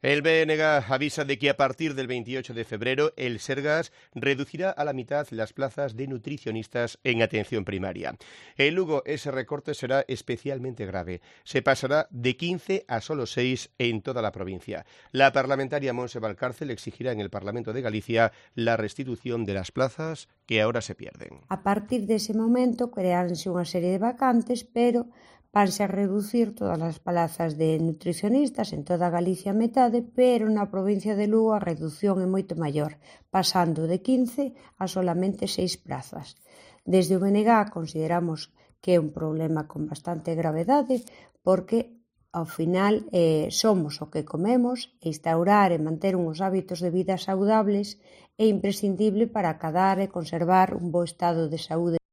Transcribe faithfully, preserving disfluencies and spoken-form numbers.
El B N G avisa de que a partir del veintiocho de febrero el Sergas reducirá a la mitad las plazas de nutricionistas en atención primaria. En Lugo ese recorte será especialmente grave. Se pasará de quince a solo seis en toda la provincia. La parlamentaria Montse Valcárcel exigirá en el Parlamento de Galicia la restitución de las plazas que ahora se pierden. A partir dese momento creáronse unha serie de vacantes, pero vanse a reducir todas as plazas de nutricionistas en toda Galicia a metade, pero na provincia de Lugo a reducción é moito maior, pasando de quince a solamente seis plazas. Desde o B N G consideramos que é un problema con bastante gravedade, porque ao final eh, somos o que comemos e instaurar e manter uns hábitos de vida saudables é imprescindible para acadar e conservar un bo estado de saúde.